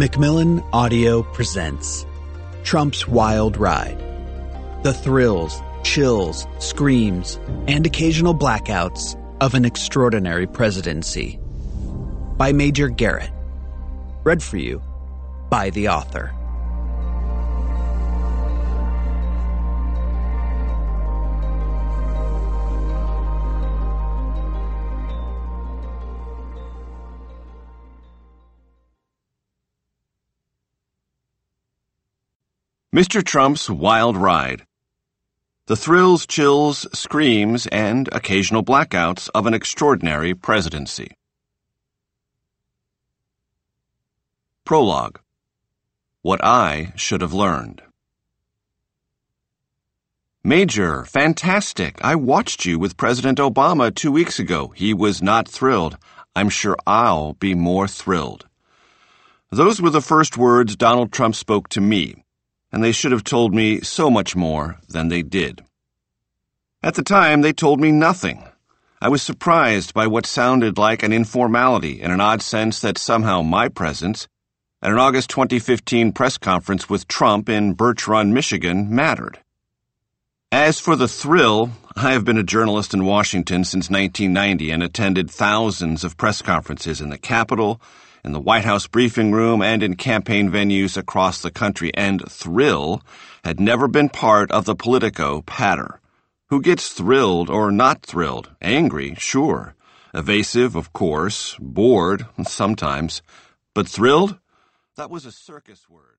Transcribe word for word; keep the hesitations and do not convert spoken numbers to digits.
Macmillan Audio presents Trump's Wild Ride. The thrills, chills, screams, and occasional blackouts of an extraordinary presidency. By Major Garrett. Read for you by the author. Mister Trump's Wild Ride. The thrills, chills, screams, and occasional blackouts of an extraordinary presidency. Prologue. What I Should Have Learned. Major, fantastic. I watched you with President Obama two weeks ago. He was not thrilled. I'm sure I'll be more thrilled. Those were the first words Donald Trump spoke to me, and they should have told me so much more than they did. At the time, they told me nothing. I was surprised by what sounded like an informality in an odd sense that somehow my presence at an August twenty fifteen press conference with Trump in Birch Run, Michigan, mattered. As for the thrill, I have been a journalist in Washington since nineteen ninety and attended thousands of press conferences in the Capitol, in the White House briefing room, and in campaign venues across the country, and thrill had never been part of the Politico patter. Who gets thrilled or not thrilled? Angry, sure. Evasive, of course. Bored, sometimes. But thrilled? That was a circus word.